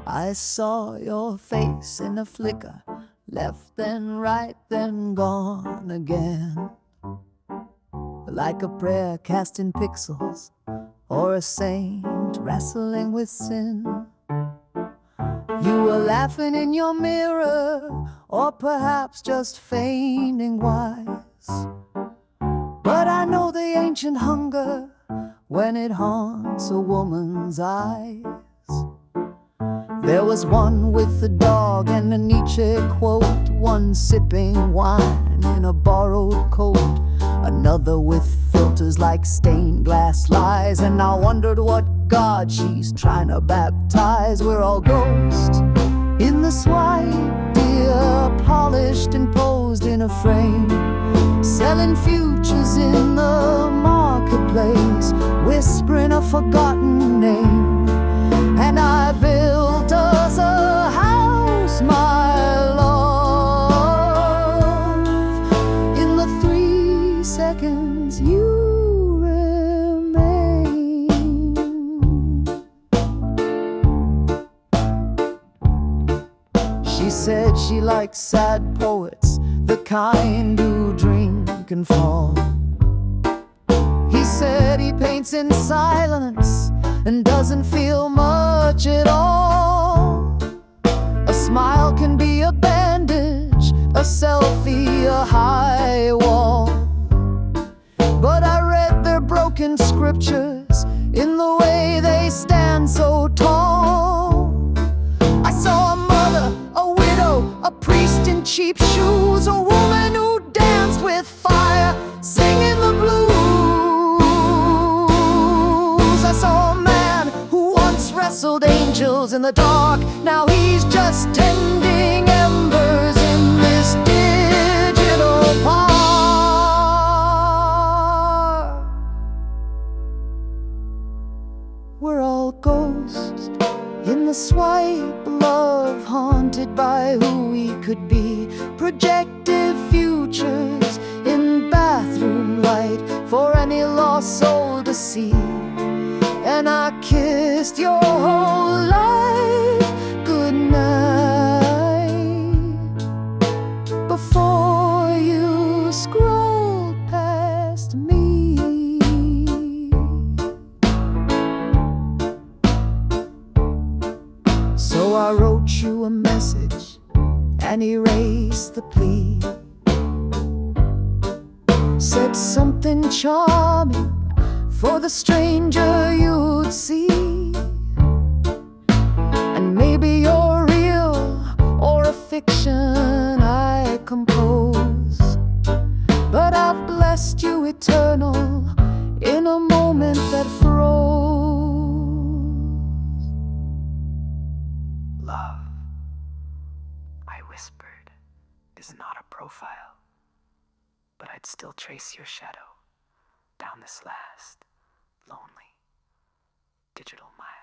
I saw your face in a flicker, left then right then gone again. Like a prayer cast in pixels, or a saint wrestling with sin. You were laughing in your mirror, or perhaps just feigning wise. But I know the ancient hunger when it haunts a woman's eyes. There was one with a dog and a Nietzsche quote, one sipping wine in a borrowed coat, another with filters like stained glass lies. And I wondered what God she's trying to baptize. We're all ghosts in the swipe, dear, polished and posed in a frame, selling futures in the marketplace, whispering a forgotten name. And I built us a house, my love, in the 3 seconds you remain. She said she likes sad poets, the kind who drink and fall. He said he paints in silence and doesn't feel much at all. A smile can be a bandage, a selfie, a high wall. But I read their broken scriptures in the way they stand so tall. I saw a mother, a widow, a priest in cheap shoes, a woman who danced with fire, singing the blues. I saw a man who once wrestled angels in the dark, now he's just tending embers in this digital park. We're all ghosts in the swipe, love haunted by who we could be, projective futures in bathroom light for any lost soul to see. And I kissed your whole life goodnight before you scrolled past me. So I wrote you a message and erased the plea. Said something charming for the stranger you'd see. And maybe you're real or a fiction I compose, but I've blessed you eternal in a moment that froze. Love, I whispered, is not a profile, but I'd still trace your shadow down this last lonely digital mile.